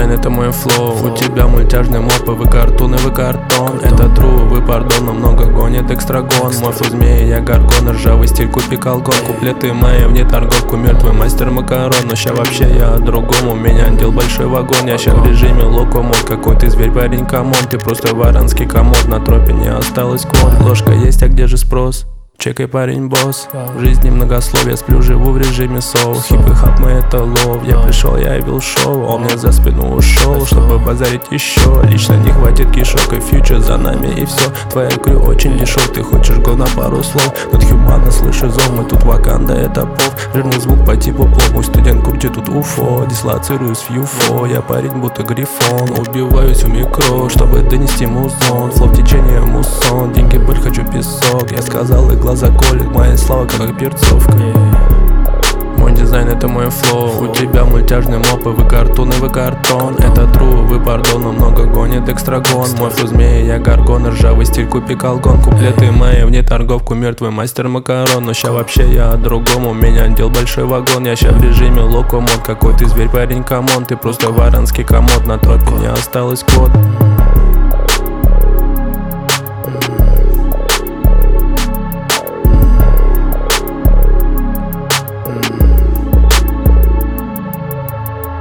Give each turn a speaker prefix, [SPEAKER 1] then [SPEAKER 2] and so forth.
[SPEAKER 1] дизайн, это мой флоу. У тебя мультяжный моп, и вы картон, и вы картон. Это true, вы пардон, но много гонит экстрагон. Мой флоу змея, я гаргон, ржавый стиль, купи колгон. Куплеты мои вне торговку, мертвый мастер макарон. Но ща вообще я о другом, у меня дел большой вагон. Я ща в режиме локомод, какой ты зверь, парень, камон. Ты просто варанский комод, на тропе не осталось код. Ложка есть, а где же спрос? Чекай, парень, босс. В жизни многословие, сплю, живу в режиме соул. Хип и хап, мы это лов. Я пришел, я явил шоу. Он мне за спину ушел, чтобы базарить еще. Лично не хватит кишок, и фьючер за нами, и все. Твоя крю очень дешев, ты хочешь гол на пару слов. Тут хьюмана, слышу зов, мы тут Ваканда, это пов. Жирный звук по типу плов, мой студент крутит тут уфо. Дислоцируюсь в юфо, я парень будто грифон. Убиваюсь у микро, чтобы донести музон. Флоу в течение муссон, деньги пыль, хочу песок. Я сказал, и глаза колет, моя слава как перцовка. Мой дизайн, это мой флоу. У тебя мультяжный моп, и вы картон, и вы картон. Это true, вы пардон, но много гонит экстрагон. Мой флоу змея, я гаргон, ржавый стиль, купи колгон. Куплеты мои вне торговку, мертвый мастер макарон. Но ща вообще я о другом, у меня дел большой вагон. Я ща в режиме локомод, какой ты зверь, парень, камон. Ты просто варанский комод, на тропе не осталось код.